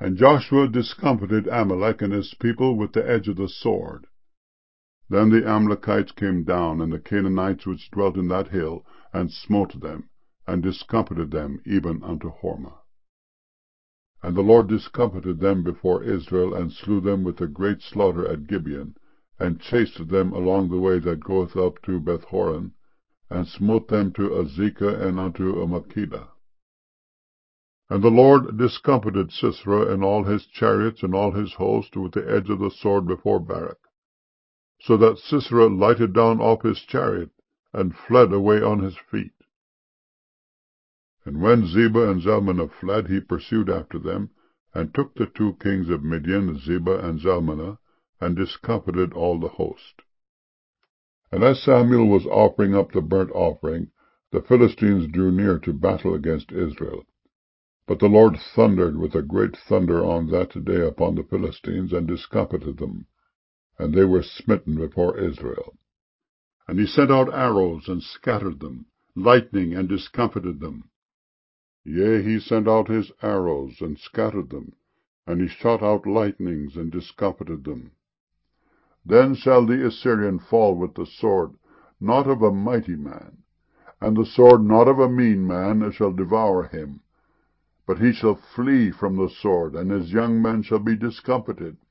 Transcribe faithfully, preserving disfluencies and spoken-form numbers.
And Joshua discomfited Amalek and his people with the edge of the sword. Then the Amalekites came down, and the Canaanites which dwelt in that hill, and smote them, and discomfited them even unto Hormah. And the Lord discomfited them before Israel, and slew them with a great slaughter at Gibeon, and chased them along the way that goeth up to Bethhoron, and smote them to Azekah and unto Makkedah. And the Lord discomfited Sisera and all his chariots and all his host with the edge of the sword before Barak, so that Sisera lighted down off his chariot, and fled away on his feet. And when Zebah and Zalmunna fled, he pursued after them, and took the two kings of Midian, Zebah and Zalmunna, and discomfited all the host. And as Samuel was offering up the burnt offering, the Philistines drew near to battle against Israel. But the Lord thundered with a great thunder on that day upon the Philistines, and discomfited them, and they were smitten before Israel. And he sent out arrows, and scattered them, lightning, and discomfited them. Yea, he sent out his arrows, and scattered them, and he shot out lightnings, and discomfited them. Then shall the Assyrian fall with the sword, not of a mighty man, and the sword not of a mean man shall devour him. But he shall flee from the sword, and his young men shall be discomfited,